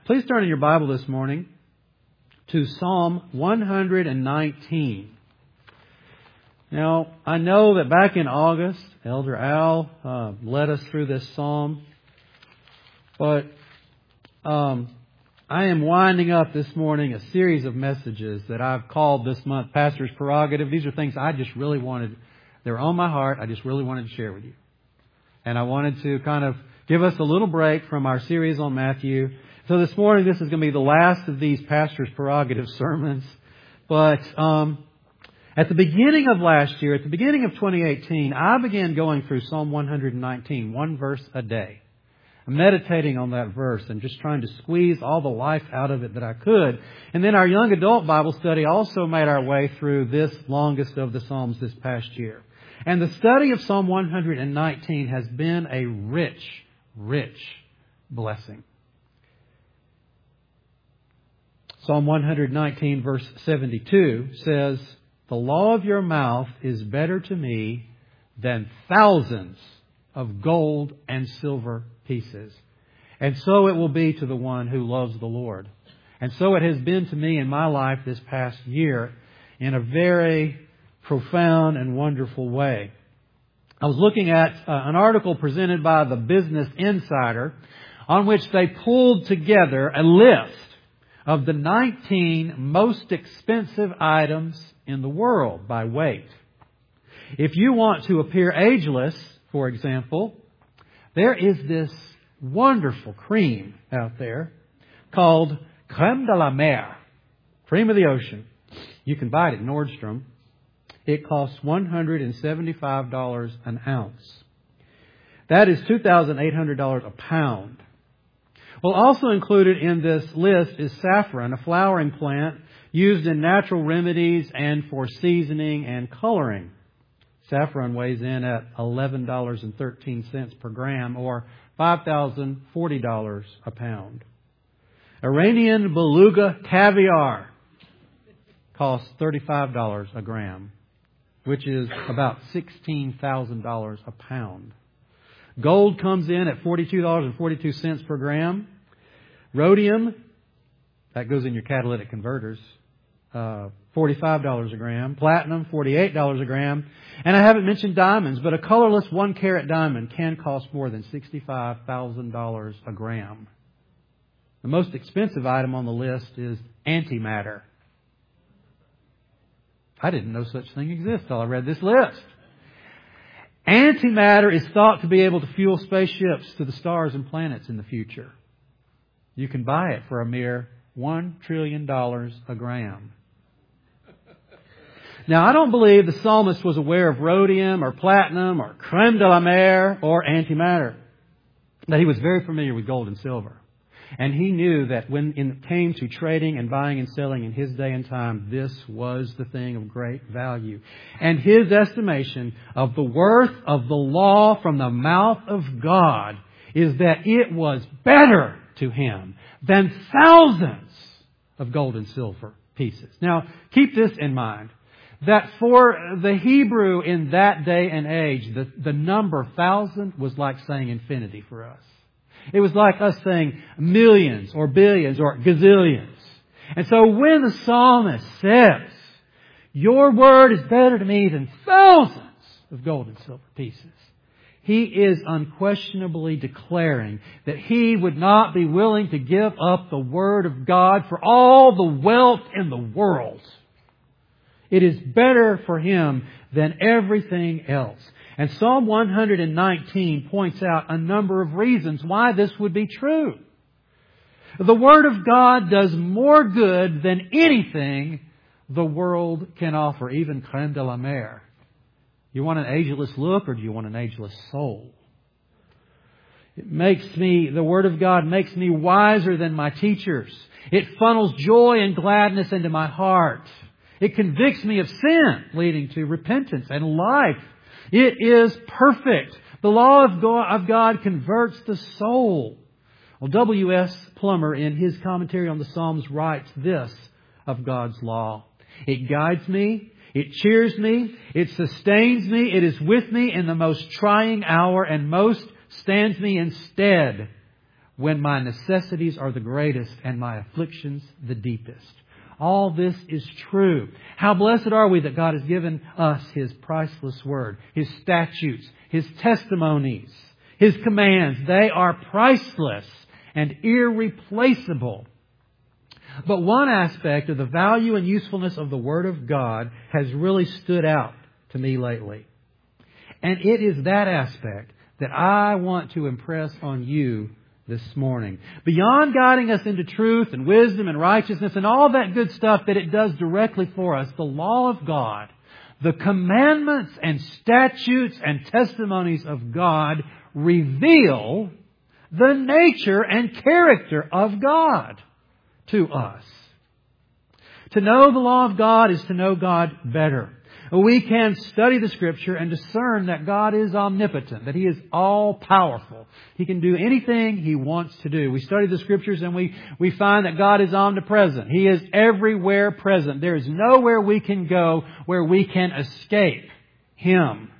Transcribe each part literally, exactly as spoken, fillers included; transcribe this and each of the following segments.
Please turn in your Bible this morning to Psalm one hundred nineteen. Now, I know that back in August, Elder Al uh, led us through this psalm, but um, I am winding up this morning a series of messages that I've called this month Pastor's Prerogative. These are things I just really wanted, they're on my heart, I just really wanted to share with you. And I wanted to kind of give us a little break from our series on Matthew. So this morning, this is going to be the last of these Pastor's Prerogative sermons. But um, at the beginning of last year, at the beginning of twenty eighteen, I began going through Psalm one hundred nineteen, one verse a day. I'm meditating on that verse and just trying to squeeze all the life out of it that I could. And then our young adult Bible study also made our way through this longest of the Psalms this past year. And the study of Psalm one hundred nineteen has been a rich, rich blessing. Psalm one hundred nineteen verse seventy-two says, "The law of your mouth is better to me than thousands of gold and silver pieces. And so it will be to the one who loves the Lord." And so it has been to me in my life this past year in a very profound and wonderful way. I was looking at uh, an article presented by the Business Insider on which they pulled together a list of the nineteen most expensive items in the world by weight. If you want to appear ageless, for example, there is this wonderful cream out there called Crème de la Mer, cream of the ocean. You can buy it at Nordstrom. It costs one hundred seventy-five dollars an ounce. That is two thousand eight hundred dollars a pound. Well, also included in this list is saffron, a flowering plant used in natural remedies and for seasoning and coloring. Saffron weighs in at eleven dollars and thirteen cents per gram, or five thousand forty dollars a pound. Iranian beluga caviar costs thirty-five dollars a gram, which is about sixteen thousand dollars a pound. Gold comes in at forty-two dollars and forty-two cents per gram. Rhodium, that goes in your catalytic converters, uh, forty-five dollars a gram. Platinum, forty-eight dollars a gram. And I haven't mentioned diamonds, but a colorless one carat diamond can cost more than sixty-five thousand dollars a gram. The most expensive item on the list is antimatter. I didn't know such thing exists until I read this list. Antimatter is thought to be able to fuel spaceships to the stars and planets in the future. You can buy it for a mere one trillion dollars a gram. Now, I don't believe the psalmist was aware of rhodium or platinum or crème de la mer or antimatter. That he was very familiar with gold and silver. And he knew that when it came to trading and buying and selling in his day and time, this was the thing of great value. And his estimation of the worth of the law from the mouth of God is that it was better to him than thousands of gold and silver pieces. Now, keep this in mind, that for the Hebrew in that day and age, the, the number thousand was like saying infinity for us. It was like us saying millions or billions or gazillions. And so when the psalmist says, "Your word is better to me than thousands of gold and silver pieces," he is unquestionably declaring that he would not be willing to give up the Word of God for all the wealth in the world. It is better for him than everything else. And Psalm one hundred nineteen points out a number of reasons why this would be true. The Word of God does more good than anything the world can offer, even crème de la mer. You want an ageless look, or do you want an ageless soul? It makes me, the Word of God makes me wiser than my teachers. It funnels joy and gladness into my heart. It convicts me of sin, leading to repentance and life. It is perfect. The law of God converts the soul. Well, W S Plummer, in his commentary on the Psalms, writes this of God's law: "It guides me, it cheers me, it sustains me, it is with me in the most trying hour, and most stands me instead when my necessities are the greatest and my afflictions the deepest. All this is true. How blessed are we that God has given us His priceless Word, His statutes, His testimonies, His commands. They are priceless and irreplaceable. But one aspect of the value and usefulness of the Word of God has really stood out to me lately. And it is that aspect that I want to impress on you this morning. Beyond guiding us into truth and wisdom and righteousness and all that good stuff that it does directly for us, the law of God, the commandments and statutes and testimonies of God reveal the nature and character of God to us. To know the law of God is to know God better. We can study the Scripture and discern that God is omnipotent, that He is all-powerful. He can do anything He wants to do. We study the Scriptures and we, we find that God is omnipresent. He is everywhere present. There is nowhere we can go where we can escape Him.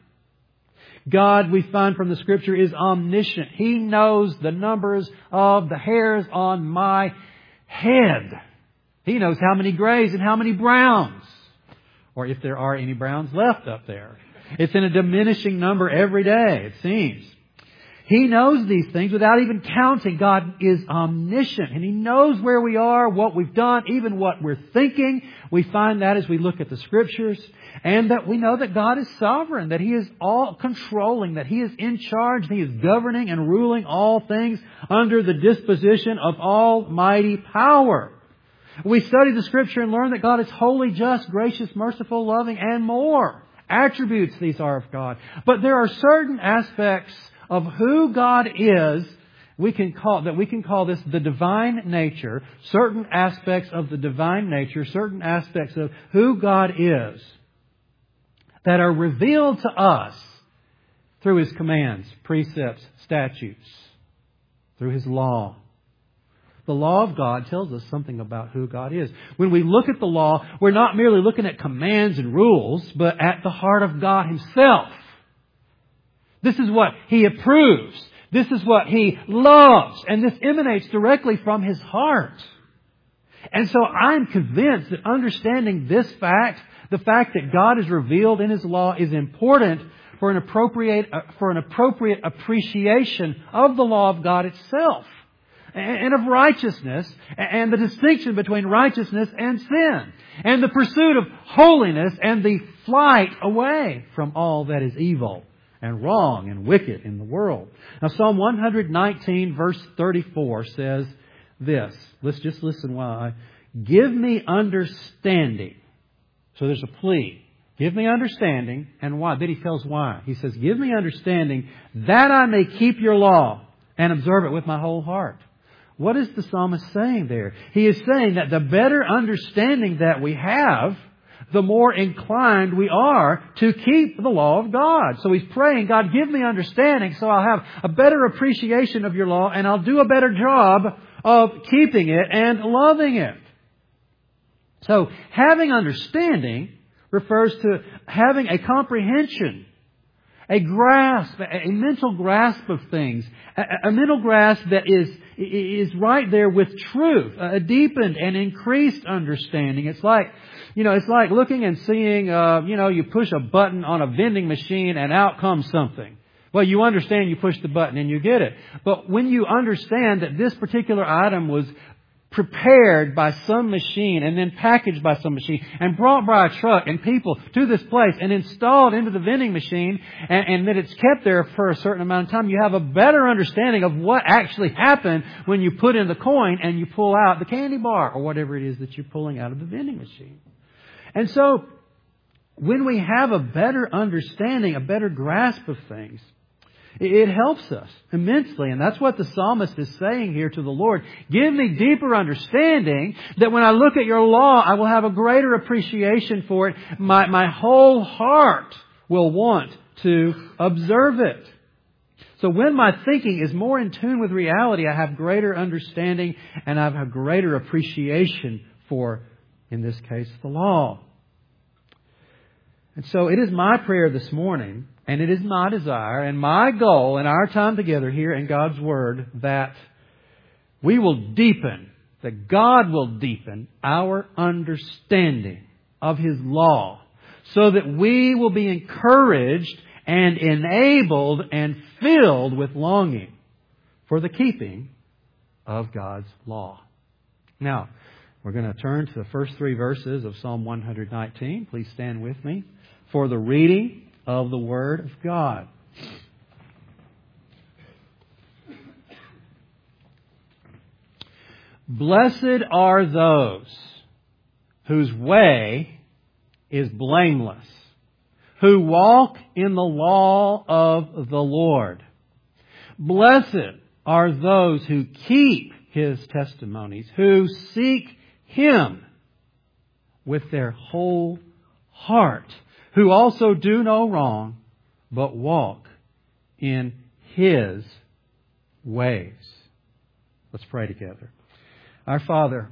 God, we find from the Scripture, is omniscient. He knows the numbers of the hairs on my head. He knows how many grays and how many browns. Or if there are any browns left up there. It's in a diminishing number every day, it seems. He knows these things without even counting. God is omniscient. And He knows where we are, what we've done, even what we're thinking. We find that as we look at the Scriptures. And that we know that God is sovereign, that He is all controlling, that He is in charge, He is governing and ruling all things under the disposition of almighty power. We study the Scripture and learn that God is holy, just, gracious, merciful, loving, and more. Attributes these are of God. But there are certain aspects of who God is we can call that we can call this the divine nature. Certain aspects of the divine nature, certain aspects of who God is that are revealed to us through His commands, precepts, statutes, through His law. The law of God tells us something about who God is. When we look at the law, we're not merely looking at commands and rules, but at the heart of God Himself. This is what He approves. This is what He loves. And this emanates directly from His heart. And so I'm convinced that understanding this fact, the fact that God is revealed in His law, is important for an appropriate, for an appropriate appreciation of the law of God itself. And of righteousness, and the distinction between righteousness and sin, and the pursuit of holiness, and the flight away from all that is evil and wrong and wicked in the world. Now, Psalm one nineteen, verse thirty-four says this. Let's just listen while I... Give me understanding. So there's a plea. Give me understanding. And why? Then He tells why. He says, give me understanding that I may keep your law and observe it with my whole heart. What is the psalmist saying there? He is saying that the better understanding that we have, the more inclined we are to keep the law of God. So he's praying, God, give me understanding so I'll have a better appreciation of your law and I'll do a better job of keeping it and loving it. So having understanding refers to having a comprehension, a grasp, a mental grasp of things, a, a mental grasp that is is right there with truth, a deepened and increased understanding. It's like, you know, it's like looking and seeing, uh, you know, you push a button on a vending machine and out comes something. Well, you understand you push the button and you get it. But when you understand that this particular item was prepared by some machine and then packaged by some machine and brought by a truck and people to this place and installed into the vending machine and, and that it's kept there for a certain amount of time, you have a better understanding of what actually happened when you put in the coin and you pull out the candy bar or whatever it is that you're pulling out of the vending machine. And so when we have a better understanding, a better grasp of things, it helps us immensely. And that's what the psalmist is saying here to the Lord. Give me deeper understanding that when I look at your law, I will have a greater appreciation for it. My, my whole heart will want to observe it. So when my thinking is more in tune with reality, I have greater understanding and I have a greater appreciation for, in this case, the law. And so it is my prayer this morning, and it is my desire and my goal in our time together here in God's Word that we will deepen, that God will deepen our understanding of His law so that we will be encouraged and enabled and filled with longing for the keeping of God's law. Now, we're going to turn to the first three verses of Psalm one nineteen. Please stand with me for the reading of the Word of God. Blessed are those whose way is blameless, who walk in the law of the Lord. Blessed are those who keep His testimonies, who seek Him with their whole heart, who also do no wrong, but walk in His ways. Let's pray together. Our Father,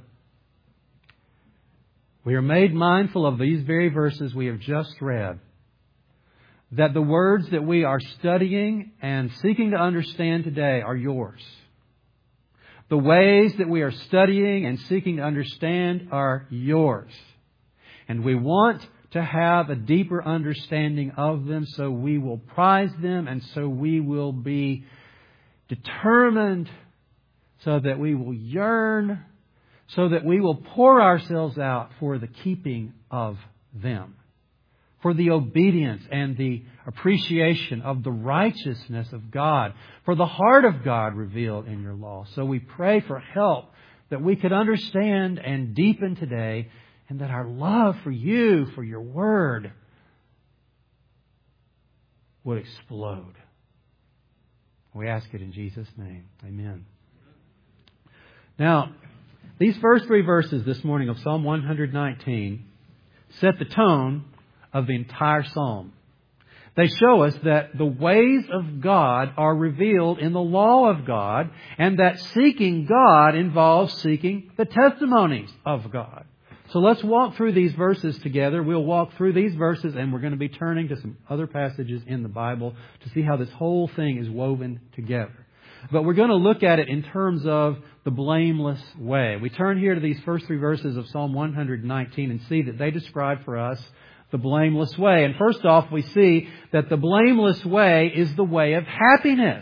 we are made mindful of these very verses we have just read, that the words that we are studying and seeking to understand today are Yours. The ways that we are studying and seeking to understand are Yours. And we want to have a deeper understanding of them, so we will prize them and so we will be determined, so that we will yearn, so that we will pour ourselves out for the keeping of them, for the obedience and the appreciation of the righteousness of God, for the heart of God revealed in Your law. So we pray for help that we could understand and deepen today, and that our love for You, for Your Word, would explode. We ask it in Jesus' name. Amen. Now, these first three verses this morning of Psalm one nineteen set the tone of the entire psalm. They show us that the ways of God are revealed in the law of God, and that seeking God involves seeking the testimonies of God. So let's walk through these verses together. We'll walk through these verses, and we're going to be turning to some other passages in the Bible to see how this whole thing is woven together. But we're going to look at it in terms of the blameless way. We turn here to these first three verses of Psalm one nineteen and see that they describe for us the blameless way. And first off, we see that the blameless way is the way of happiness.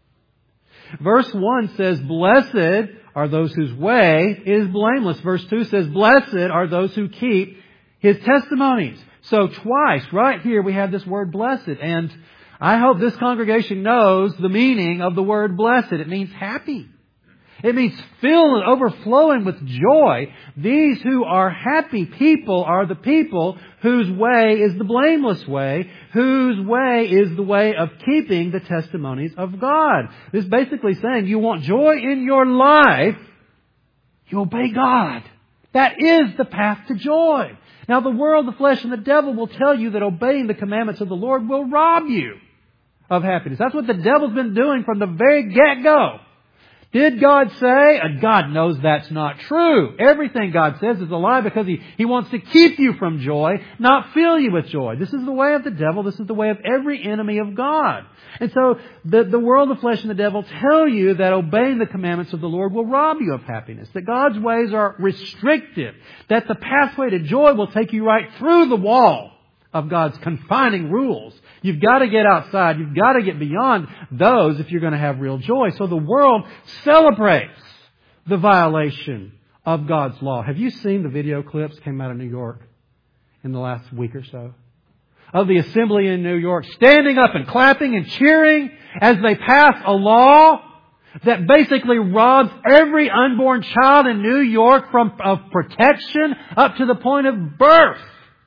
Verse one says, blessed are those whose way is blameless. Verse two says, blessed are those who keep His testimonies. So twice, right here, we have this word blessed. And I hope this congregation knows the meaning of the word blessed. It means happy. It means filled and overflowing with joy. These who are happy people are the people whose way is the blameless way, whose way is the way of keeping the testimonies of God. This is basically saying you want joy in your life, you obey God. That is the path to joy. Now the world, the flesh, and the devil will tell you that obeying the commandments of the Lord will rob you of happiness. That's what the devil's been doing from the very get-go. Did God say? And God knows that's not true. Everything God says is a lie because He, He wants to keep you from joy, not fill you with joy. This is the way of the devil. This is the way of every enemy of God. And so the, the world, the flesh, and the devil tell you that obeying the commandments of the Lord will rob you of happiness, that God's ways are restrictive, that the pathway to joy will take you right through the wall of God's confining rules. You've got to get outside. You've got to get beyond those if you're going to have real joy. So the world celebrates the violation of God's law. Have you seen the video clips that came out of New York in the last week or so? Of the assembly in New York standing up and clapping and cheering as they pass a law that basically robs every unborn child in New York from of protection up to the point of birth.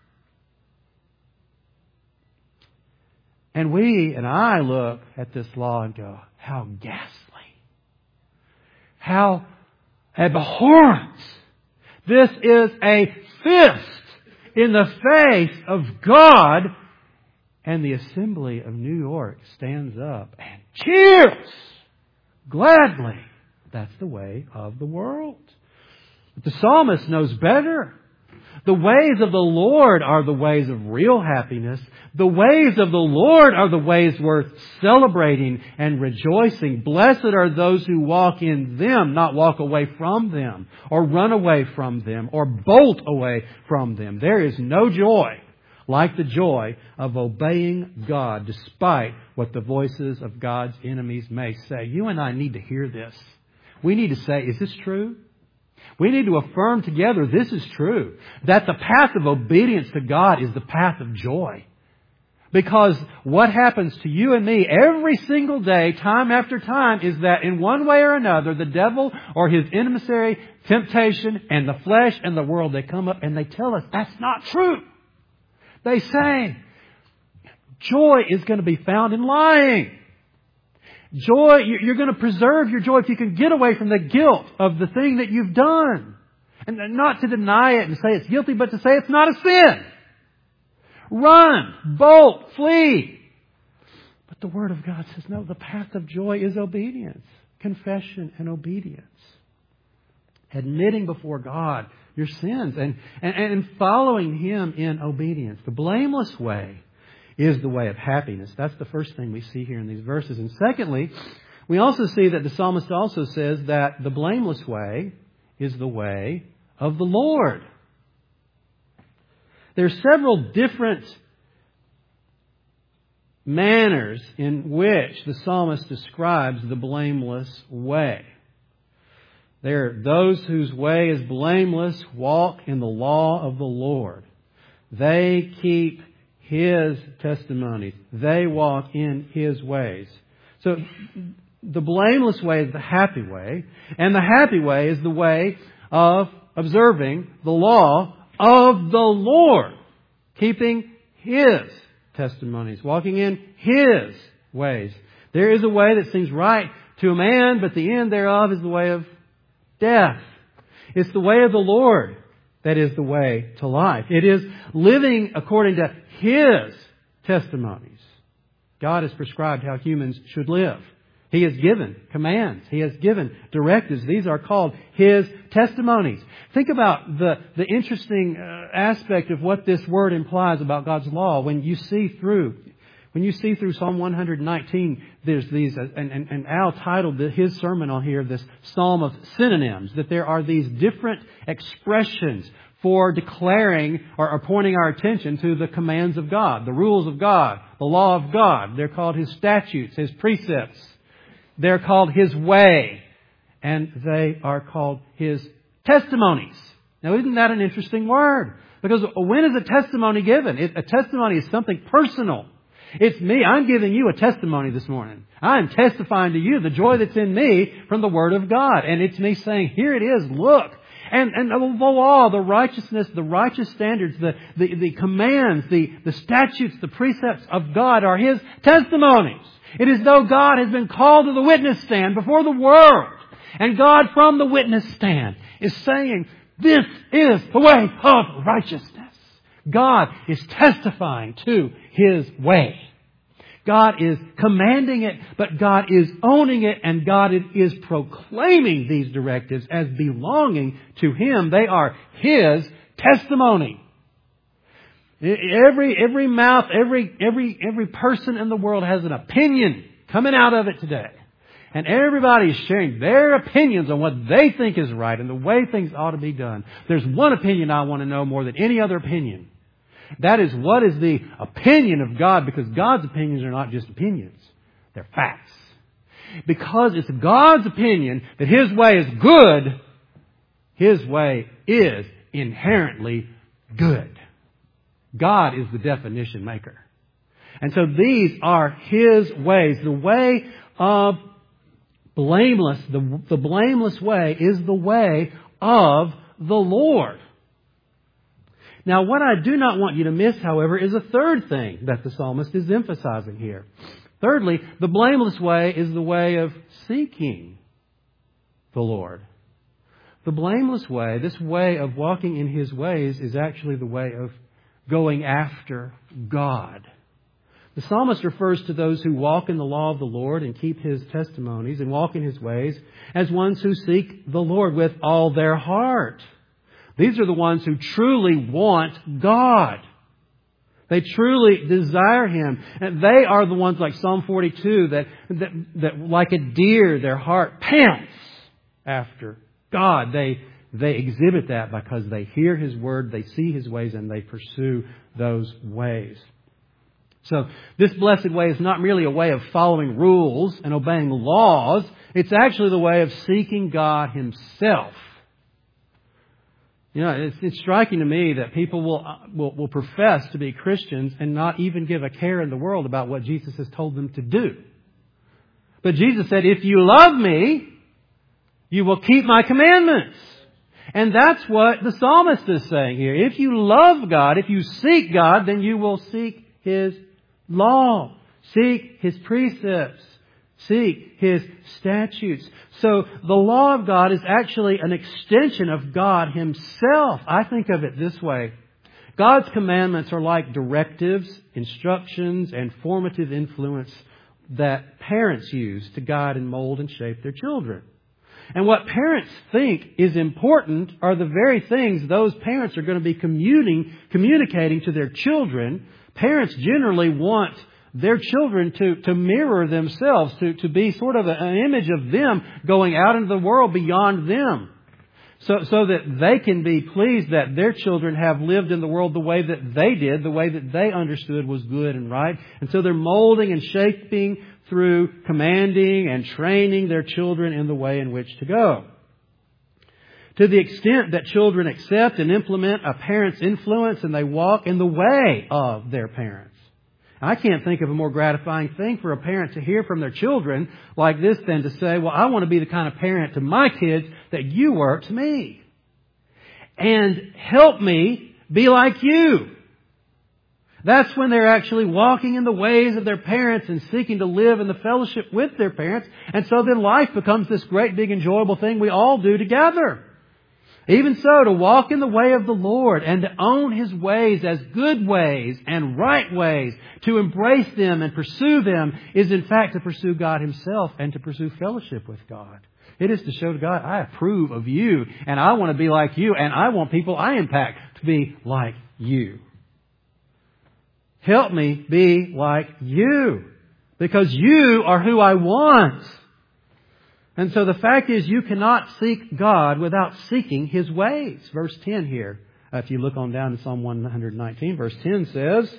And we and I look at this law and go, how ghastly. How abhorrent. This is a fist in the face of God. And the assembly of New York stands up and cheers gladly. That's the way of the world. But the psalmist knows better. The ways of the Lord are the ways of real happiness. The ways of the Lord are the ways worth celebrating and rejoicing. Blessed are those who walk in them, not walk away from them, or run away from them, or bolt away from them. There is no joy like the joy of obeying God, despite what the voices of God's enemies may say. You and I need to hear this. We need to say, is this true? We need to affirm together this is true. That the path of obedience to God is the path of joy. Because what happens to you and me every single day, time after time, is that in one way or another, the devil or his emissary, temptation, and the flesh and the world, they come up and they tell us that's not true. They say, joy is going to be found in lying. Joy, you're going to preserve your joy if you can get away from the guilt of the thing that you've done. And not to deny it and say it's guilty, but to say it's not a sin. Run, bolt, flee. But the Word of God says, no, the path of joy is obedience. Confession and obedience. Admitting before God your sins and, and, and following Him in obedience. The blameless way is the way of happiness. That's the first thing we see here in these verses. And secondly, we also see that the psalmist also says that the blameless way is the way of the Lord. There are several different manners in which the psalmist describes the blameless way. There are those whose way is blameless walk in the law of the Lord. They keep His testimonies. They walk in His ways. So the blameless way is the happy way. And the happy way is the way of observing the law of the Lord. Keeping His testimonies. Walking in His ways. There is a way that seems right to a man, but the end thereof is the way of death. It's the way of the Lord that is the way to life. It is living according to His testimonies. God has prescribed how humans should live. He has given commands. He has given directives. These are called His testimonies. Think about the, the interesting uh, aspect of what this word implies about God's law. When you see through, when you see through Psalm one nineteen, there's these, uh, and, and, and Al titled his sermon on here, this Psalm of synonyms, that there are these different expressions for declaring or, or pointing our attention to the commands of God, the rules of God, the law of God. They're called His statutes, His precepts. They're called His way. And they are called His testimonies. Now, isn't that an interesting word? Because when is a testimony given? It, a testimony is something personal. It's me. I'm giving you a testimony this morning. I'm testifying to you the joy that's in me from the Word of God. And it's me saying, here it is, look. And, and the law, the righteousness, the righteous standards, the, the, the commands, the, the statutes, the precepts of God are His testimonies. It is though God has been called to the witness stand before the world. And God from the witness stand is saying, this is the way of righteousness. God is testifying to His way. God is commanding it, but God is owning it, and God is proclaiming these directives as belonging to Him. They are His testimony. Every, every mouth, every, every, every person in the world has an opinion coming out of it today. And everybody is sharing their opinions on what they think is right and the way things ought to be done. There's one opinion I want to know more than any other opinion. That is, what is the opinion of God? Because God's opinions are not just opinions. They're facts. Because it's God's opinion that His way is good, His way is inherently good. God is the definition maker. And so these are His ways. The way of blameless, the, the blameless way is the way of the Lord. Now, what I do not want you to miss, however, is a third thing that the psalmist is emphasizing here. Thirdly, the blameless way is the way of seeking the Lord. The blameless way, this way of walking in His ways, is actually the way of going after God. The psalmist refers to those who walk in the law of the Lord and keep His testimonies and walk in His ways as ones who seek the Lord with all their heart. These are the ones who truly want God. They truly desire Him. And they are the ones like Psalm forty-two that, that, that like a deer, their heart pants after God. They, they exhibit that because they hear His Word, they see His ways, and they pursue those ways. So this blessed way is not merely a way of following rules and obeying laws. It's actually the way of seeking God Himself. You know, it's, it's striking to me that people will, will will profess to be Christians and not even give a care in the world about what Jesus has told them to do. But Jesus said, if you love me, you will keep my commandments. And that's what the psalmist is saying here. If you love God, if you seek God, then you will seek His law. Seek His precepts. Seek His statutes. So the law of God is actually an extension of God Himself. I think of it this way. God's commandments are like directives, instructions, and formative influence that parents use to guide and mold and shape their children. And what parents think is important are the very things those parents are going to be communing, communicating to their children. Parents generally want their children to, to mirror themselves, to, to be sort of an image of them going out into the world beyond them. So, so that they can be pleased that their children have lived in the world the way that they did, the way that they understood was good and right. And so they're molding and shaping through commanding and training their children in the way in which to go. To the extent that children accept and implement a parent's influence and they walk in the way of their parents. I can't think of a more gratifying thing for a parent to hear from their children like this than to say, well, I want to be the kind of parent to my kids that you were to me. And help me be like you. That's when they're actually walking in the ways of their parents and seeking to live in the fellowship with their parents. And so then life becomes this great big enjoyable thing we all do together. Even so, to walk in the way of the Lord and to own His ways as good ways and right ways, to embrace them and pursue them, is in fact to pursue God Himself and to pursue fellowship with God. It is to show to God, I approve of you and I want to be like you and I want people I impact to be like you. Help me be like you because you are who I want. And so the fact is you cannot seek God without seeking His ways. Verse ten here, if you look on down to Psalm one nineteen, verse ten says,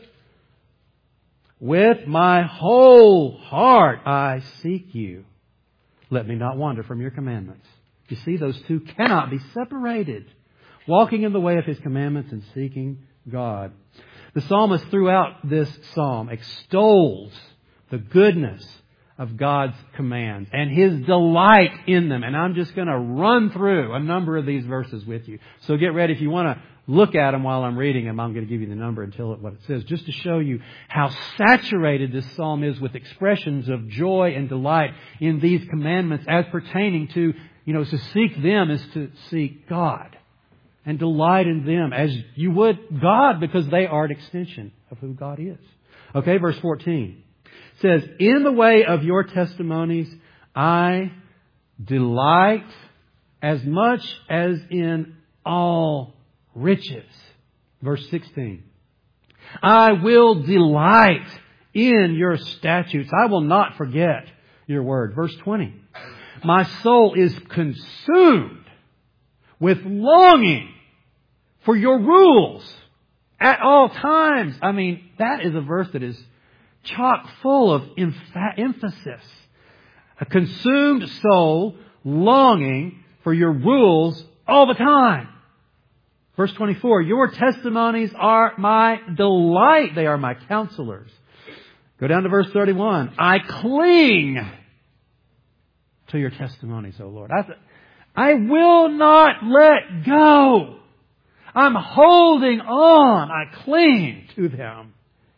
with my whole heart I seek you. Let me not wander from your commandments. You see, those two cannot be separated. Walking in the way of His commandments and seeking God. The psalmist throughout this psalm extols the goodness of God's commands and His delight in them. And I'm just going to run through a number of these verses with you. So get ready. If you want to look at them while I'm reading them, I'm going to give you the number and tell it what it says, just to show you how saturated this psalm is with expressions of joy and delight in these commandments as pertaining to, you know, to seek them is to seek God and delight in them as you would God, because they are an extension of who God is. Okay, verse fourteen. Says, in the way of your testimonies, I delight as much as in all riches. Verse sixteen. I will delight in your statutes. I will not forget your word. Verse twenty. My soul is consumed with longing for your rules at all times. I mean, that is a verse that is chock full of emph- emphasis. A consumed soul longing for your rules all the time. Verse twenty-four, your testimonies are my delight. They are my counselors. Go down to verse thirty-one. I cling to your testimonies, O Lord. I, th- I will not let go. I'm holding on. I cling to them.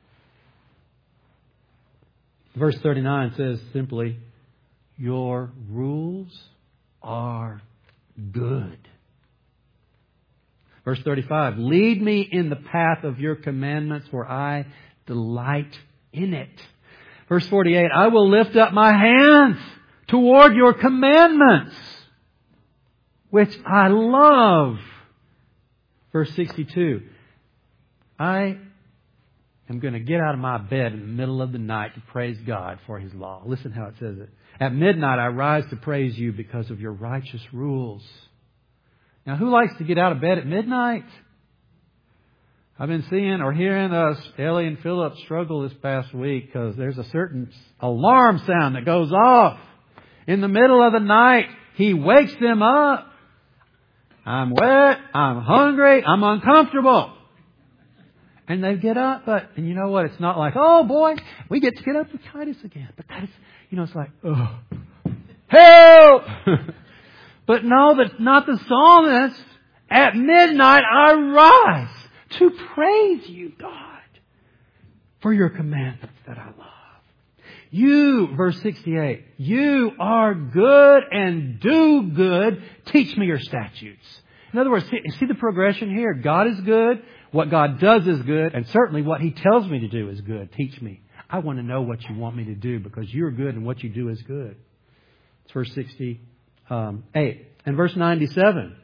Verse thirty-nine says simply, your rules are good. Verse thirty-five, lead me in the path of your commandments, for I delight in it. Verse forty-eight, I will lift up my hands toward your commandments, which I love. Verse sixty-two. I am going to get out of my bed in the middle of the night to praise God for His law. Listen how it says it. At midnight I rise to praise You because of Your righteous rules. Now, who likes to get out of bed at midnight? I've been seeing or hearing us, Ellie and Philip, struggle this past week because there's a certain alarm sound that goes off. In the middle of the night, he wakes them up. I'm wet, I'm hungry, I'm uncomfortable. And they get up, but, and you know what, it's not like, oh boy, we get to get up with Titus again. But that is, you know, it's like, oh, help! But no, that's not the psalmist. At midnight I rise to praise You, God, for Your commandments that I love. You, verse sixty-eight, You are good and do good. Teach me Your statutes. In other words, see, see the progression here. God is good. What God does is good. And certainly what He tells me to do is good. Teach me. I want to know what You want me to do because You're good and what You do is good. It's verse sixty-eight. And verse ninety-seven.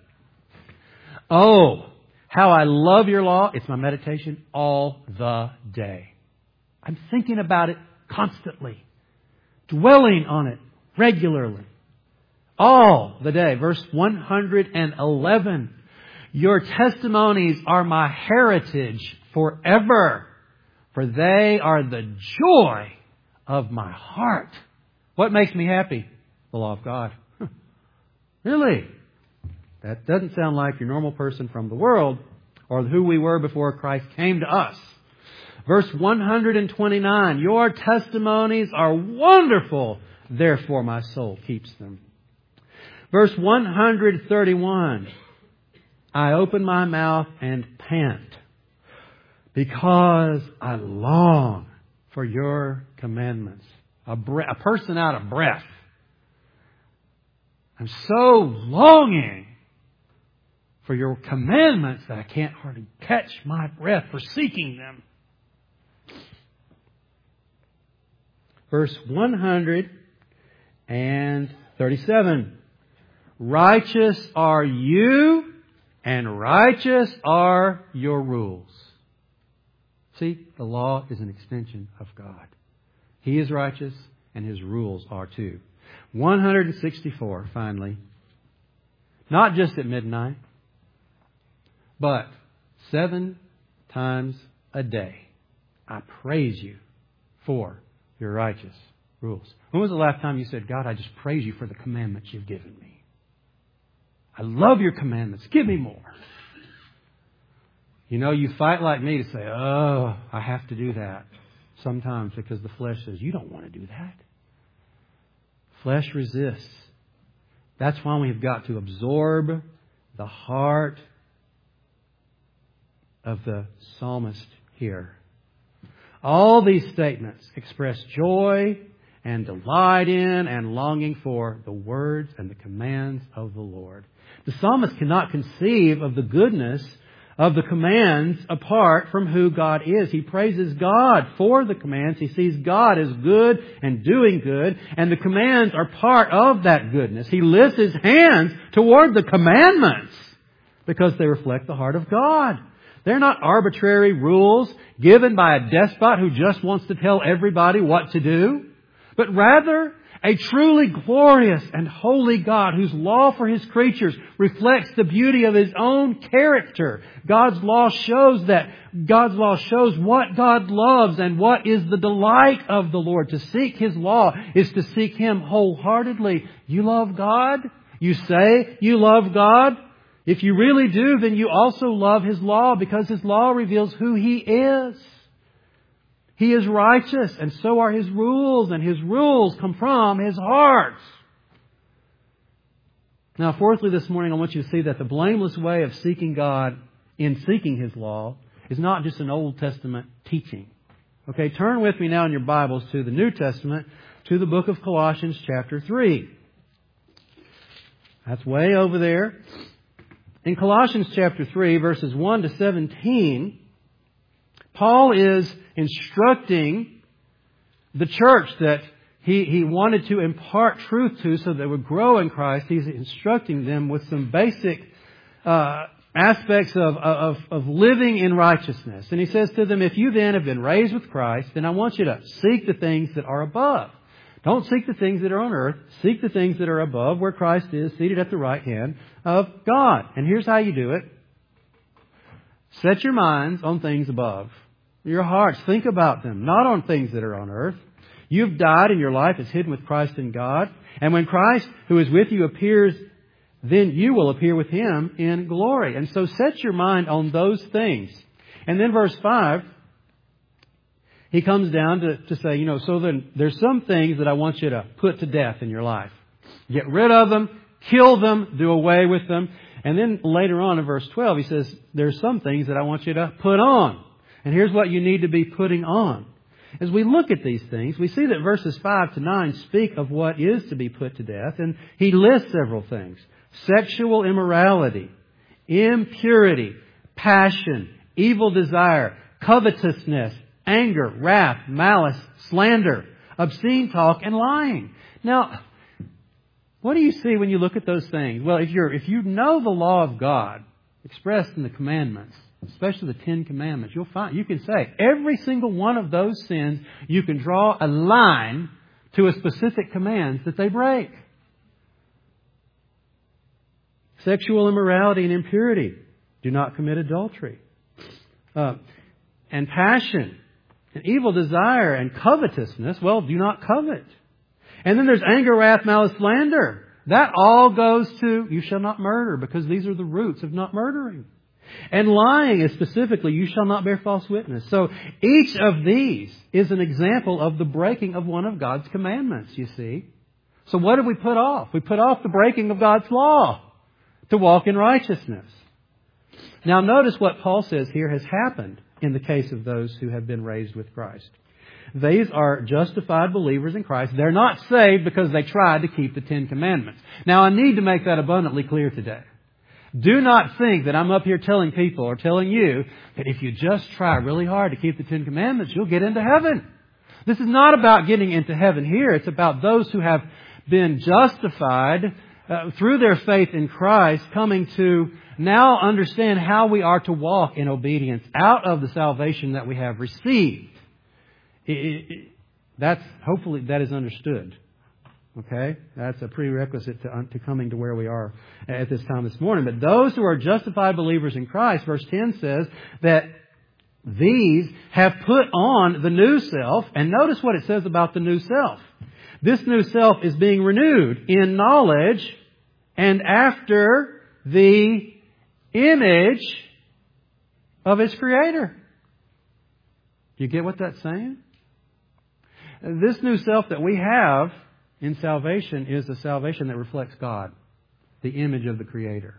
Oh, how I love Your law. It's my meditation all the day. I'm thinking about it constantly. Dwelling on it regularly. All the day. Verse one hundred eleven. Your testimonies are my heritage forever, for they are the joy of my heart. What makes me happy? The law of God. Really? That doesn't sound like your normal person from the world or who we were before Christ came to us. Verse one hundred twenty-nine. Your testimonies are wonderful, therefore my soul keeps them. Verse one hundred thirty-one. I open my mouth and pant because I long for Your commandments. A, bre- a person out of breath. I'm so longing for Your commandments that I can't hardly catch my breath for seeking them. Verse one hundred thirty-seven. Righteous are You, and righteous are Your rules. See, the law is an extension of God. He is righteous, and His rules are too. one hundred sixty-four, finally. Not just at midnight, but seven times a day. I praise You for Your righteous rules. When was the last time you said, God, I just praise You for the commandments You've given me? I love Your commandments. Give me more. You know, you fight like me to say, oh, I have to do that. Sometimes because the flesh says, you don't want to do that. Flesh resists. That's why we've got to absorb the heart of the psalmist here. All these statements express joy and delight in and longing for the words and the commands of the Lord. The psalmist cannot conceive of the goodness of the commands apart from who God is. He praises God for the commands. He sees God as good and doing good, and the commands are part of that goodness. He lifts his hands toward the commandments because they reflect the heart of God. They're not arbitrary rules given by a despot who just wants to tell everybody what to do, but rather a truly glorious and holy God whose law for His creatures reflects the beauty of His own character. God's law shows that. God's law shows what God loves and what is the delight of the Lord. To seek His law is to seek Him wholeheartedly. You love God? You say you love God? If you really do, then you also love His law because His law reveals who He is. He is righteous, and so are His rules, and His rules come from His heart. Now, fourthly, this morning I want you to see that the blameless way of seeking God in seeking His law is not just an Old Testament teaching. Okay, turn with me now in your Bibles to the New Testament, to the book of Colossians chapter three. That's way over there. In Colossians chapter three, verses one to seventeen, Paul is instructing the church that he, he wanted to impart truth to so they would grow in Christ. He's instructing them with some basic uh, aspects of, of, of living in righteousness. And he says to them, if you then have been raised with Christ, then I want you to seek the things that are above. Don't seek the things that are on earth. Seek the things that are above, where Christ is, seated at the right hand of God. And here's how you do it. Set your minds on things above. Your hearts, think about them, not on things that are on earth. You've died and your life is hidden with Christ in God. And when Christ, who is with you, appears, then you will appear with Him in glory. And so set your mind on those things. And then verse five, he comes down to, to say, you know, so then there's some things that I want you to put to death in your life. Get rid of them, kill them, do away with them. And then later on in verse twelve, he says, there's some things that I want you to put on. And here's what you need to be putting on. As we look at these things, we see that verses five to nine speak of what is to be put to death. And he lists several things. Sexual immorality, impurity, passion, evil desire, covetousness, anger, wrath, malice, slander, obscene talk, and lying. Now, what do you see when you look at those things? Well, if you're if you know the law of God expressed in the commandments, especially the Ten Commandments, you'll find you can say every single one of those sins, you can draw a line to a specific command that they break. Sexual immorality and impurity. Do not commit adultery. Uh, and passion and evil desire and covetousness. Well, do not covet. And then there's anger, wrath, malice, slander. That all goes to you shall not murder, because these are the roots of not murdering. And lying is specifically, you shall not bear false witness. So each of these is an example of the breaking of one of God's commandments, you see. So what do we put off? We put off the breaking of God's law to walk in righteousness. Now notice what Paul says here has happened in the case of those who have been raised with Christ. These are justified believers in Christ. They're not saved because they tried to keep the Ten Commandments. Now I need to make that abundantly clear today. Do not think that I'm up here telling people or telling you that if you just try really hard to keep the Ten Commandments, you'll get into heaven. This is not about getting into heaven here. It's about those who have been justified uh, through their faith in Christ, coming to now understand how we are to walk in obedience out of the salvation that we have received. It, it, that's hopefully that is understood. Okay, that's a prerequisite to, to coming to where we are at this time this morning. But those who are justified believers in Christ, verse ten says that these have put on the new self. And notice what it says about the new self. This new self is being renewed in knowledge and after the image of its Creator. Do you get what that's saying? This new self that we have in salvation is a salvation that reflects God, the image of the Creator.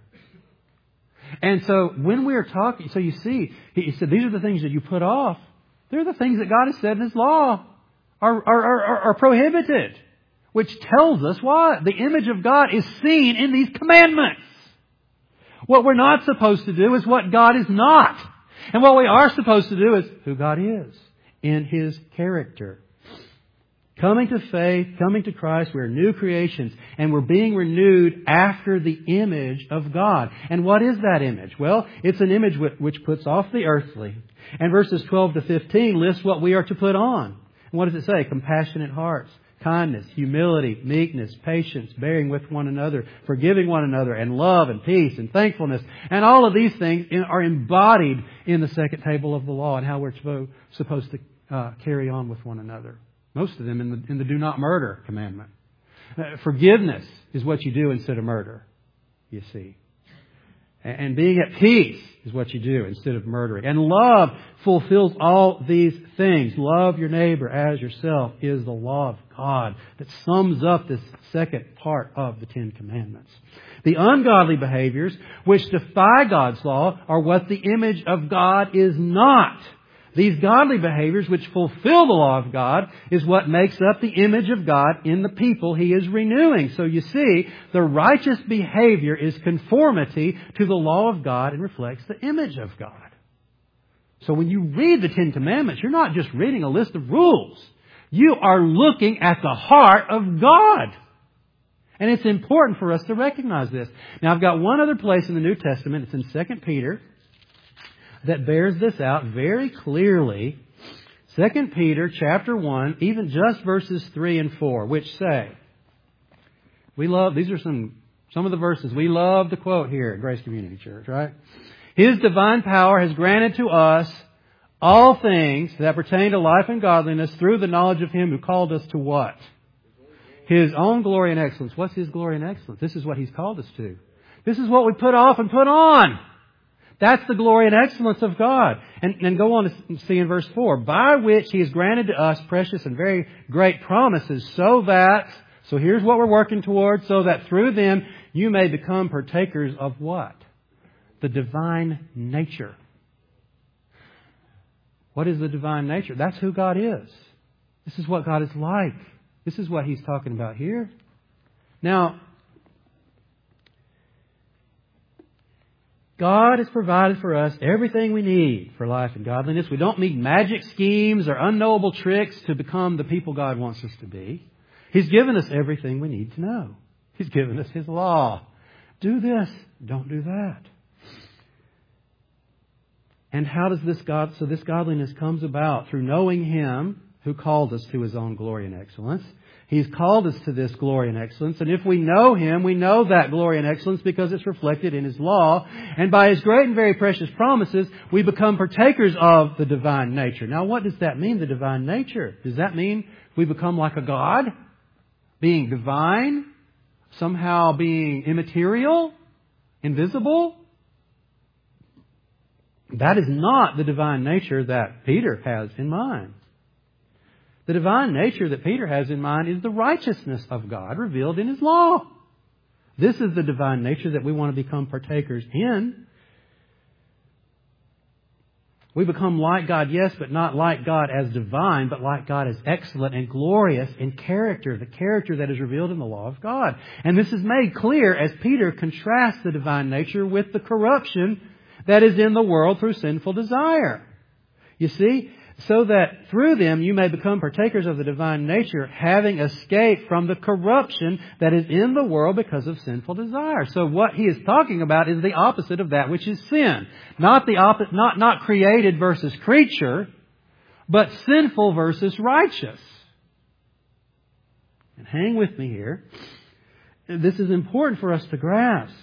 And so when we are talking, so you see, he said these are the things that you put off. They're the things that God has said in His law are, are, are, are prohibited. Which tells us what? The image of God is seen in these commandments. What we're not supposed to do is what God is not. And what we are supposed to do is who God is in His character. Coming to faith, coming to Christ, we're new creations and we're being renewed after the image of God. And what is that image? Well, it's an image which puts off the earthly. And verses twelve to fifteen lists what we are to put on. And what does it say? Compassionate hearts, kindness, humility, meekness, patience, bearing with one another, forgiving one another, and love and peace and thankfulness. And all of these things are embodied in the second table of the law and how we're supposed to uh, carry on with one another. Most of them in the, in the do not murder commandment. Uh, forgiveness is what you do instead of murder, you see. And, and being at peace is what you do instead of murdering. And love fulfills all these things. Love your neighbor as yourself is the law of God that sums up this second part of the Ten Commandments. The ungodly behaviors which defy God's law are what the image of God is not. These godly behaviors which fulfill the law of God is what makes up the image of God in the people He is renewing. So you see, the righteous behavior is conformity to the law of God and reflects the image of God. So when you read the Ten Commandments, you're not just reading a list of rules. You are looking at the heart of God. And it's important for us to recognize this. Now, I've got one other place in the New Testament. It's in Second Peter that bears this out very clearly. Second Peter chapter one, even just verses three and four, which say, we love, these are some, some of the verses we love to quote here at Grace Community Church, right? His divine power has granted to us all things that pertain to life and godliness through the knowledge of Him who called us to what? His own glory and excellence. What's His glory and excellence? This is what He's called us to. This is what we put off and put on. That's the glory and excellence of God. And, and go on to see in verse four, by which He has granted to us precious and very great promises, so that, so here's what we're working towards, so that through them you may become partakers of what? The divine nature. What is the divine nature? That's who God is. This is what God is like. This is what He's talking about here. Now, God has provided for us everything we need for life and godliness. We don't need magic schemes or unknowable tricks to become the people God wants us to be. He's given us everything we need to know. He's given us His law. Do this, don't do that. And how does this God, so this godliness comes about through knowing Him who called us to His own glory and excellence. He's called us to this glory and excellence. And if we know Him, we know that glory and excellence because it's reflected in His law. And by His great and very precious promises, we become partakers of the divine nature. Now, what does that mean, the divine nature? Does that mean we become like a God? Being divine? Somehow being immaterial? Invisible? That is not the divine nature that Peter has in mind. The divine nature that Peter has in mind is the righteousness of God revealed in His law. This is the divine nature that we want to become partakers in. We become like God, yes, but not like God as divine, but like God as excellent and glorious in character, the character that is revealed in the law of God. And this is made clear as Peter contrasts the divine nature with the corruption that is in the world through sinful desire. You see, so that through them you may become partakers of the divine nature, having escaped from the corruption that is in the world because of sinful desire. So what he is talking about is the opposite of that which is sin. Not the opposite, not, not created versus creature, but sinful versus righteous. And hang with me here. This is important for us to grasp.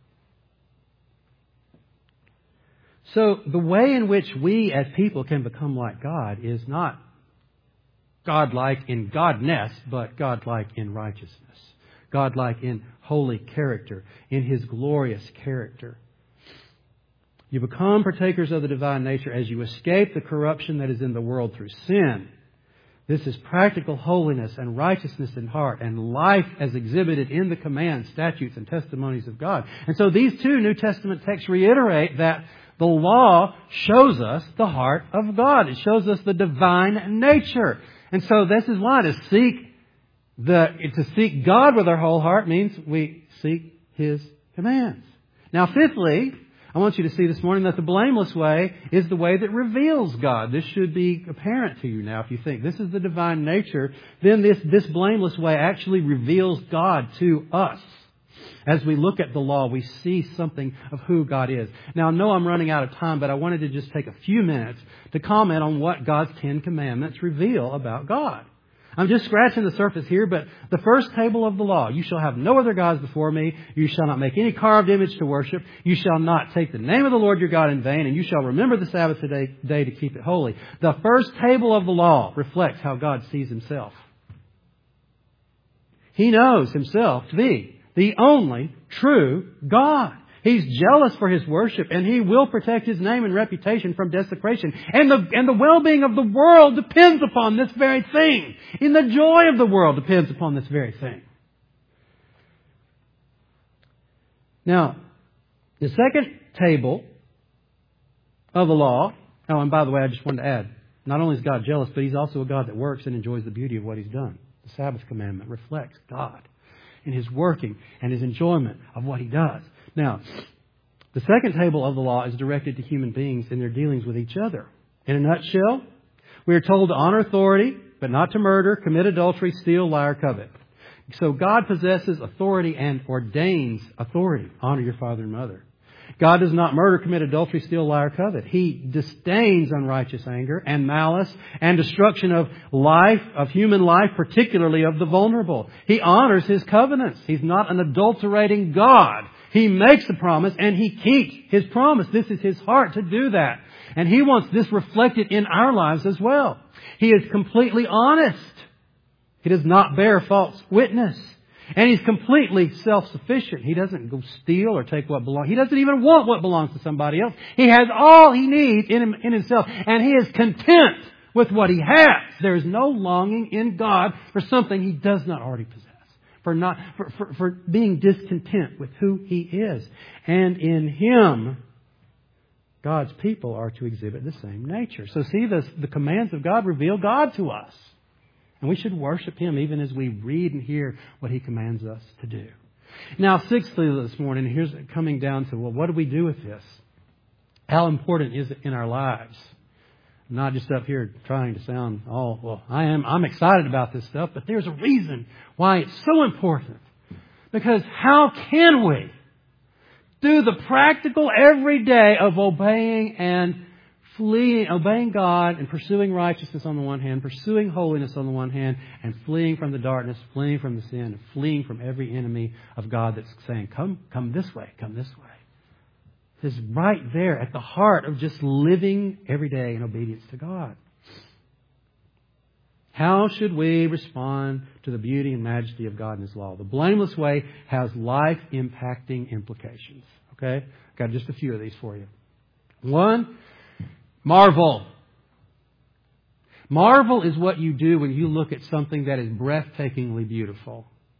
So the way in which we as people can become like God is not God-like in godness, but God-like in righteousness. God-like in holy character, in His glorious character. You become partakers of the divine nature as you escape the corruption that is in the world through sin. This is practical holiness and righteousness in heart and life as exhibited in the commands, statutes, and testimonies of God. And so these two New Testament texts reiterate that the law shows us the heart of God. It shows us the divine nature. And so this is why to seek the to seek God with our whole heart means we seek His commands. Now, fifthly, I want you to see this morning that the blameless way is the way that reveals God. This should be apparent to you now. If you think this is the divine nature, then this, this blameless way actually reveals God to us. As we look at the law, we see something of who God is. Now, I know I'm running out of time, but I wanted to just take a few minutes to comment on what God's Ten Commandments reveal about God. I'm just scratching the surface here, but the first table of the law, you shall have no other gods before me. You shall not make any carved image to worship. You shall not take the name of the Lord your God in vain, and you shall remember the Sabbath day, day to keep it holy. The first table of the law reflects how God sees Himself. He knows Himself to be the only true God. He's jealous for His worship, and He will protect His name and reputation from desecration. And the, and the well-being of the world depends upon this very thing. And the joy of the world depends upon this very thing. Now, the second table of the law, oh, and by the way, I just wanted to add, not only is God jealous, but He's also a God that works and enjoys the beauty of what He's done. The Sabbath commandment reflects God in His working and His enjoyment of what He does. Now, the second table of the law is directed to human beings in their dealings with each other. In a nutshell, we are told to honor authority, but not to murder, commit adultery, steal, lie, or covet. So God possesses authority and ordains authority. Honor your father and mother. God does not murder, commit adultery, steal, lie, or covet. He disdains unrighteous anger and malice and destruction of life, of human life, particularly of the vulnerable. He honors His covenants. He's not an adulterating God. He makes a promise and He keeps His promise. This is His heart to do that. And He wants this reflected in our lives as well. He is completely honest. He does not bear false witness. And He's completely self-sufficient. He doesn't go steal or take what belongs. He doesn't even want what belongs to somebody else. He has all He needs in, him, in Himself. And He is content with what He has. There is no longing in God for something He does not already possess. For not for, for, for being discontent with who He is. And in Him, God's people are to exhibit the same nature. So see, the, the commands of God reveal God to us. And we should worship Him even as we read and hear what He commands us to do. Now, sixthly this morning, here's coming down to, well, what do we do with this? How important is it in our lives? I'm not just up here trying to sound all, well, I am, I'm excited about this stuff, but there's a reason why it's so important. Because how can we do the practical everyday of obeying and fleeing, obeying God and pursuing righteousness on the one hand, pursuing holiness on the one hand, and fleeing from the darkness, fleeing from the sin, and fleeing from every enemy of God that's saying, come, come this way, come this way. This is right there at the heart of just living every day in obedience to God. How should we respond to the beauty and majesty of God and His law? The blameless way has life-impacting implications. Okay? I've got just a few of these for you. One, marvel. Marvel is what you do when you look at something that is breathtakingly beautiful.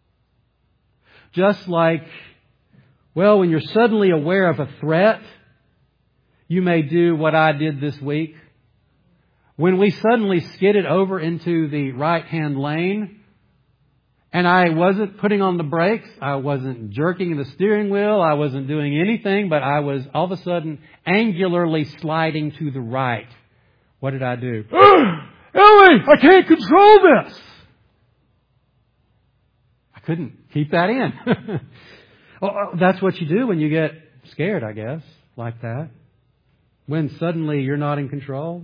Just like, well, when you're suddenly aware of a threat, you may do what I did this week. When we suddenly skidded over into the right-hand lane, and I wasn't putting on the brakes, I wasn't jerking the steering wheel, I wasn't doing anything, but I was all of a sudden angularly sliding to the right. What did I do? Ellie, I can't control this! I couldn't keep that in. Oh, that's what you do when you get scared, I guess, like that. When suddenly you're not in control.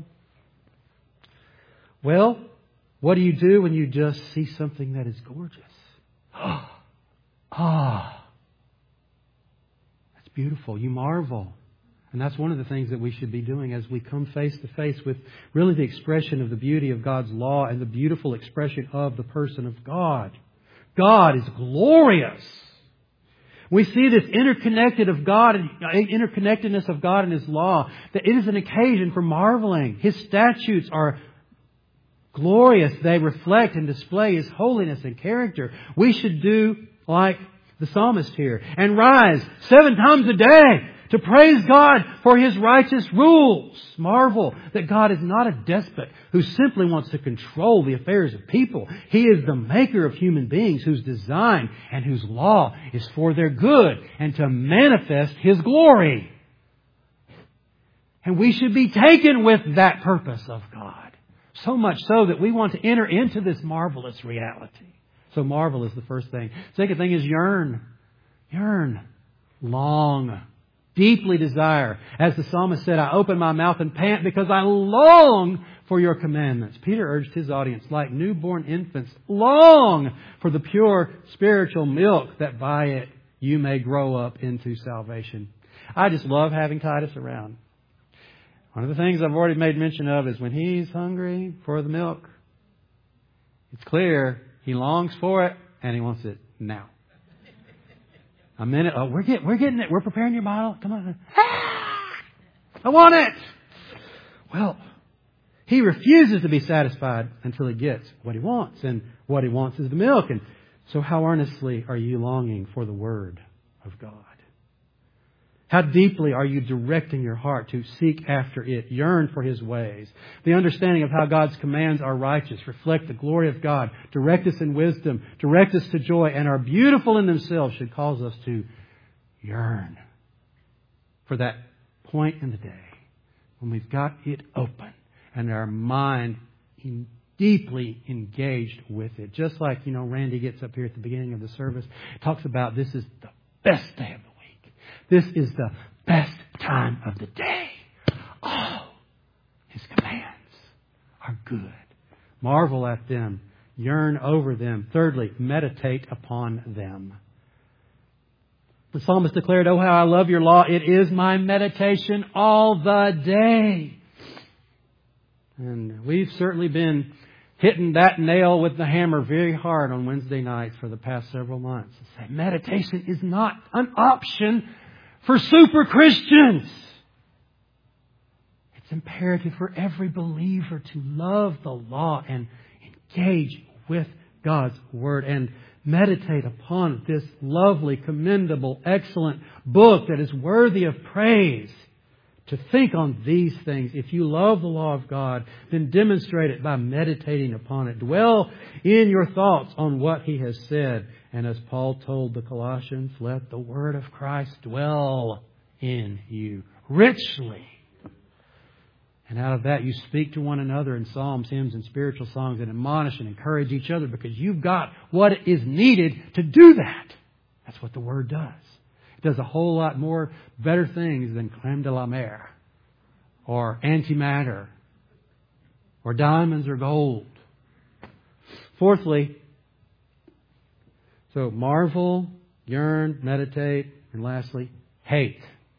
Well, what do you do when you just see something that is gorgeous? Ah, that's beautiful. You marvel. And that's one of the things that we should be doing as we come face to face with really the expression of the beauty of God's law and the beautiful expression of the person of God. God is glorious. We see this interconnected of God and interconnectedness of God and His law, that it is an occasion for marveling. His statutes are glorious. They reflect and display His holiness and character. We should do like the psalmist here and rise seven times a day to praise God for His righteous rules. Marvel that God is not a despot who simply wants to control the affairs of people. He is the maker of human beings whose design and whose law is for their good and to manifest His glory. And we should be taken with that purpose of God. So much so that we want to enter into this marvelous reality. So marvel is the first thing. Second thing is yearn. Yearn. Long. Deeply desire. As the psalmist said, I open my mouth and pant because I long for your commandments. Peter urged his audience, like newborn infants, long for the pure spiritual milk that by it you may grow up into salvation. I just love having Titus around. One of the things I've already made mention of is when he's hungry for the milk, it's clear he longs for it and he wants it now. A minute. Oh, we're getting, we're getting it. We're preparing your bottle. Come on. Ah, I want it. Well, he refuses to be satisfied until he gets what he wants. And what he wants is the milk. And so how earnestly are you longing for the Word of God? How deeply are you directing your heart to seek after it, yearn for His ways? The understanding of how God's commands are righteous, reflect the glory of God, direct us in wisdom, direct us to joy, and are beautiful in themselves should cause us to yearn for that point in the day when we've got it open and our mind in deeply engaged with it. Just like, you know, Randy gets up here at the beginning of the service, talks about this is the best day of the week. This is the best time of the day. Oh, His commands are good. Marvel at them. Yearn over them. Thirdly, meditate upon them. The psalmist declared, "Oh, how I love your law. It is my meditation all the day." And we've certainly been hitting that nail with the hammer very hard on Wednesday nights for the past several months. Say, meditation is not an option for super Christians. It's imperative for every believer to love the law and engage with God's Word and meditate upon this lovely, commendable, excellent book that is worthy of praise. To think on these things. If you love the law of God, then demonstrate it by meditating upon it. Dwell in your thoughts on what He has said. And as Paul told the Colossians, let the Word of Christ dwell in you richly. And out of that you speak to one another in psalms, hymns, and spiritual songs and admonish and encourage each other because you've got what is needed to do that. That's what the Word does. It does a whole lot more better things than crème de la mer or antimatter or diamonds or gold. Fourthly, so marvel, yearn, meditate, and lastly, hate.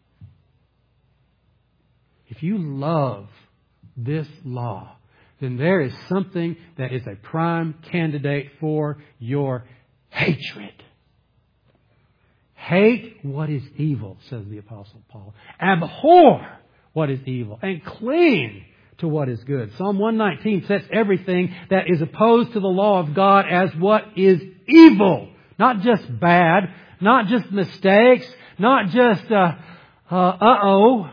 If you love this law, then there is something that is a prime candidate for your hatred. Hate what is evil, says the Apostle Paul. Abhor what is evil and cling to what is good. Psalm one nineteen sets everything that is opposed to the law of God as what is evil. Not just bad, not just mistakes, not just uh, uh, uh-oh,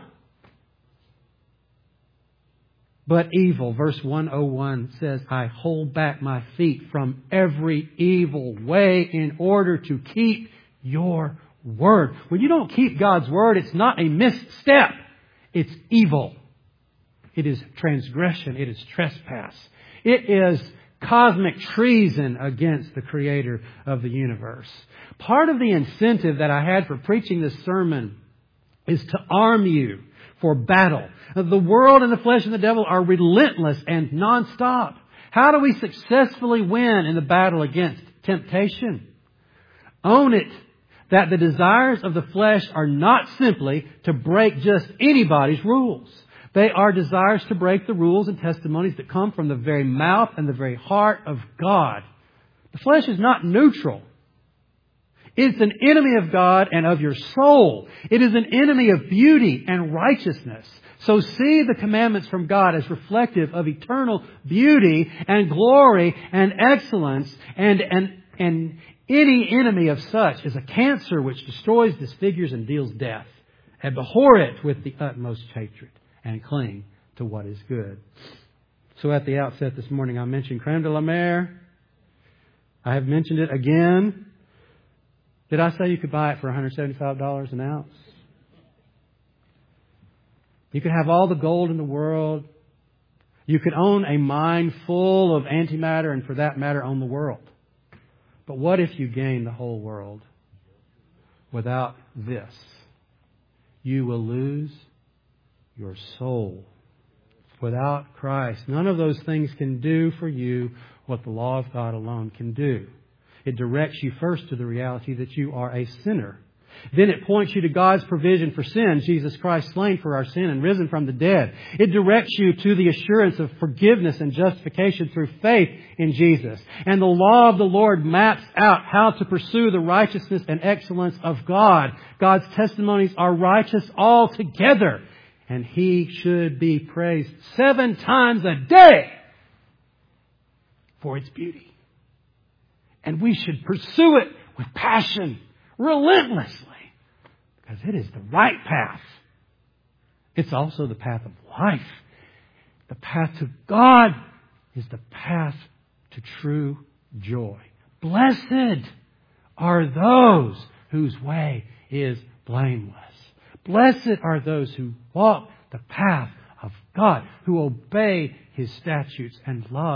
but evil. Verse one oh one says, I hold back my feet from every evil way in order to keep your word. When you don't keep God's word, it's not a misstep. It's evil. It is transgression. It is trespass. It is cosmic treason against the Creator of the universe. Part of the incentive that I had for preaching this sermon is to arm you for battle. The world and the flesh and the devil are relentless and nonstop. How do we successfully win in the battle against temptation? Own it that the desires of the flesh are not simply to break just anybody's rules. They are desires to break the rules and testimonies that come from the very mouth and the very heart of God. The flesh is not neutral. It's an enemy of God and of your soul. It is an enemy of beauty and righteousness. So see the commandments from God as reflective of eternal beauty and glory and excellence. And, and, and any enemy of such is a cancer which destroys, disfigures, and deals death. Abhor it with the utmost hatred and cling to what is good. So at the outset this morning, I mentioned crème de la mer. I have mentioned it again. Did I say you could buy it for one hundred seventy-five dollars an ounce? You could have all the gold in the world. You could own a mine full of antimatter and, for that matter, own the world. But what if you gain the whole world without this? You will lose your soul. Without Christ, none of those things can do for you what the law of God alone can do. It directs you first to the reality that you are a sinner. Then it points you to God's provision for sin, Jesus Christ slain for our sin and risen from the dead. It directs you to the assurance of forgiveness and justification through faith in Jesus. And the law of the Lord maps out how to pursue the righteousness and excellence of God. God's testimonies are righteous altogether. And He should be praised seven times a day for its beauty. And we should pursue it with passion, relentlessly, because it is the right path. It's also the path of life. The path to God is the path to true joy. Blessed are those whose way is blameless. Blessed are those who walk the path of God, who obey His statutes and love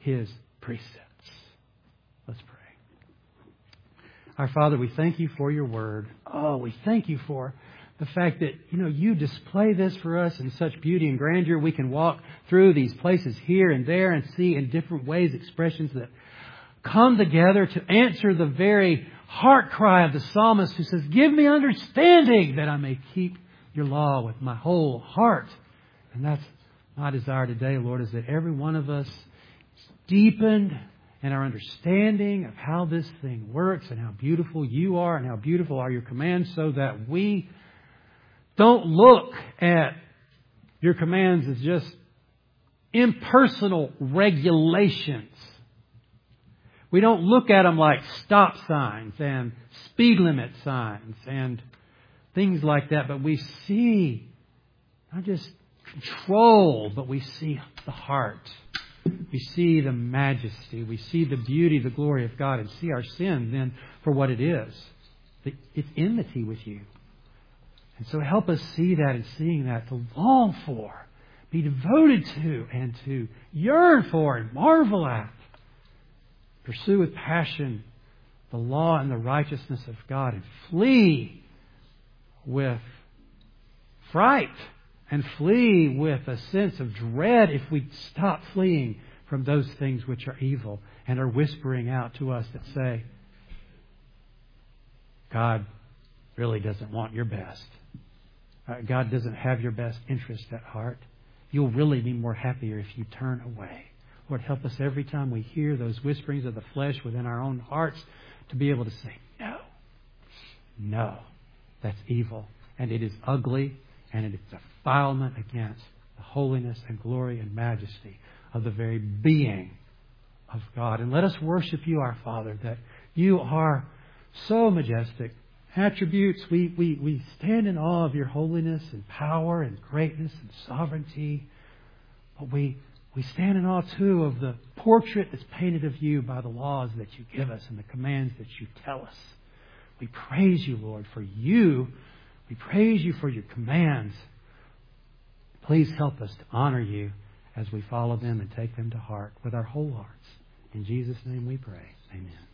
His precepts. Let's pray. Our Father, we thank You for Your Word. Oh, we thank You for the fact that, you know, You display this for us in such beauty and grandeur. We can walk through these places here and there and see in different ways expressions that come together to answer the very heart cry of the psalmist who says, give me understanding that I may keep Your law with my whole heart. And that's my desire today, Lord, is that every one of us is deepened in our understanding of how this thing works and how beautiful You are and how beautiful are Your commands, so that we don't look at Your commands as just impersonal regulations. We don't look at them like stop signs and speed limit signs and things like that, but we see not just control, but we see the heart. We see the majesty. We see the beauty, the glory of God, and see our sin then for what it is. It's enmity with You. And so help us see that, and seeing that, to long for, be devoted to, and to yearn for and marvel at. Pursue with passion the law and the righteousness of God, and flee with fright and flee with a sense of dread if we stop fleeing from those things which are evil and are whispering out to us that say, God really doesn't want your best. Uh, God doesn't have your best interest at heart. You'll really be more happier if you turn away. Lord, help us every time we hear those whisperings of the flesh within our own hearts to be able to say, no, no, that's evil. And it is ugly, and it is defilement against the holiness and glory and majesty of the very being of God. And let us worship You, our Father, that You are so majestic. Attributes, we, we, we stand in awe of Your holiness and power and greatness and sovereignty. But we, we stand in awe, too, of the portrait that's painted of You by the laws that You give us and the commands that You tell us. We praise You, Lord, for You. We praise You for Your commands. Please help us to honor You as we follow them and take them to heart with our whole hearts. In Jesus' name we pray. Amen.